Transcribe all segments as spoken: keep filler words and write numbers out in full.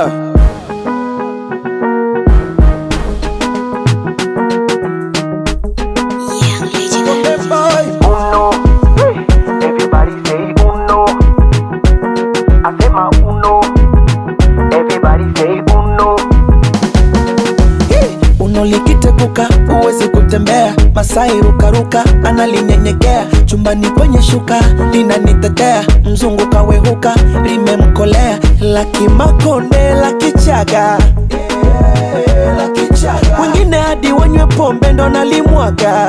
Uh. Uno, everybody say uno. I say my uno, everybody say uno. Uno likiteguka uwezi kutembea, Masai rukaruka analinyenyekea, chumbani kwenye shuka linanitetea, mzungu kawehuka limemkolea, laki makonde laki chaga, yeah, laki chaga. Wengine hadi wanywe pombe ndo nalimwaga,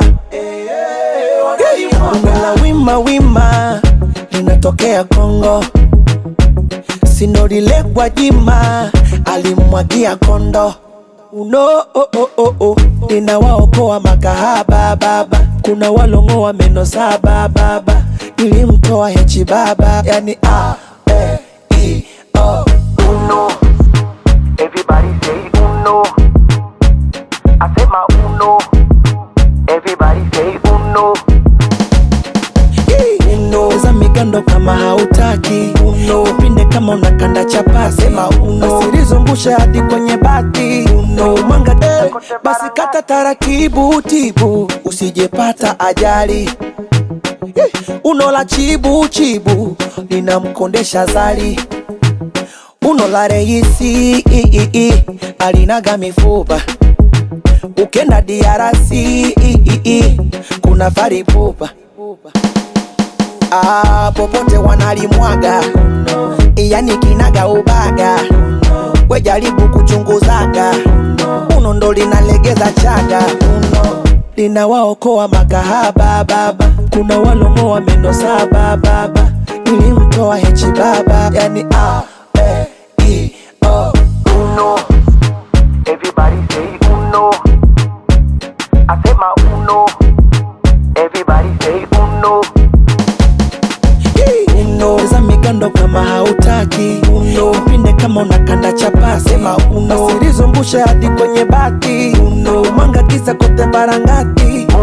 Uno la wima wima linatokea Kongo, Sindorile Gwajima alimwagia kondo. Uno oh oh oh oh linawaokoa makahaba baba, kuna walongoa meno saba baba, nilimtoa hechi baba, yani a e i o. Uno, everybody say uno. I say my uno, everybody say uno. Uno za migando kama hautaki, Uno upinde kama unakanda chapasi, sema Uno asirizungushe hadi kwenye bati, Uno mwanga eh, basi kata tarakibu tibu usijepata ajali. Uno la chibu chibu linamkondesha zali, Uno la reisi i, i, i, alinaga mifupa, ukenda D R C i, i, i, kuna faripupa. Ah, popote wanalimwaga, yani kinaga ubaga, we jaribu kuchunguzaga, Uno ndo linalegeza chaga, Uno linawaokoa makahaba baba, kuna walongoa meno saba baba, nilimtoa hechi baba, yani a e i o. Uno, everybody say uno. I say my uno, everybody say uno. Uno za migando kama hautaki, Uno upinde kama unakanda chapasi, sema Uno asirizungushe hadi kwenye bati, Uno mwanga kisa kote barangati.